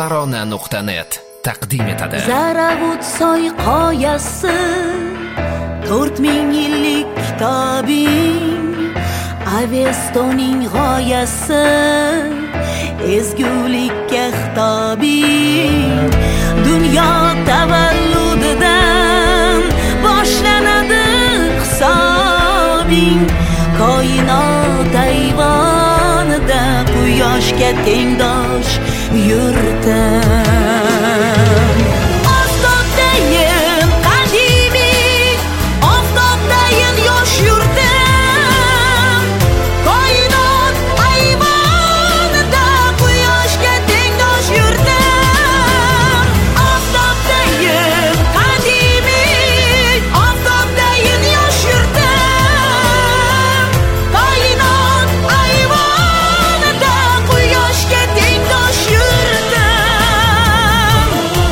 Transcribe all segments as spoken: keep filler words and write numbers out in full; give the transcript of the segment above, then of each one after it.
tarona nuqta net taqdim etadi. Zaravut soy qoyasi, to'rt ming yillik kitobing, Avestoning g'oyasi, ezgulikka xitobing. Dunyo tavalludidan boshlanadi hisobing. Koinot ayvonida quyoshga tengdosh yurtim. Oftobdayin qadimiy, oftobdayin yosh yurtim. Koinot ayvonida quyoshga tengdosh yurtim. Oftobdayin qadimiy, oftobdayin yosh yurtim. Koinot ayvonida quyoshga tengdosh yurtim.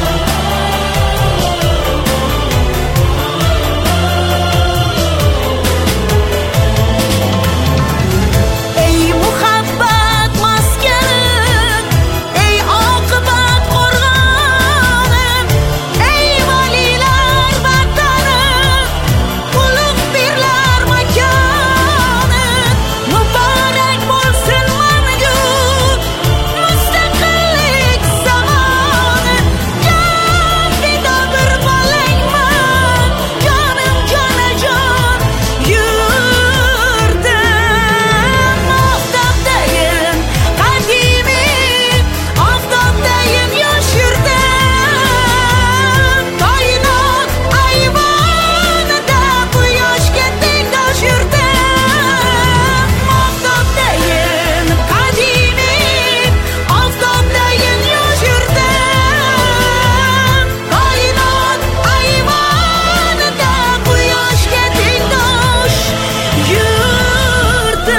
Ey muhabbat maskani, ey oqibat qo'rg'onim, ey valilar vatani, ulug' pirlar makoni. Muborak bo'lsin mangu mustaqillik zamoni. Jon fido bir bolangman, jonim jonajon yurtim. Oftobdayin qadimiy, oftobdayin yosh yurtim. Koinot ayvonida quyoshga tengdosh yurtim. Oftobdayin qadimiy, oftobdayin yosh yurtim. Koinot ayvonida quyoshga tengdosh yurtim.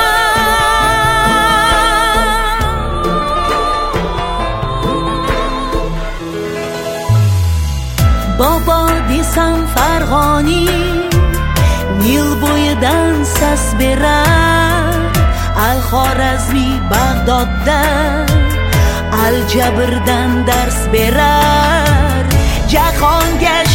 Bobo desam Farg'oni, Nil bo'yidan sas berar. Al-Xorazmi Bag'dodda Al-Jabrdan dars berar. Jahonga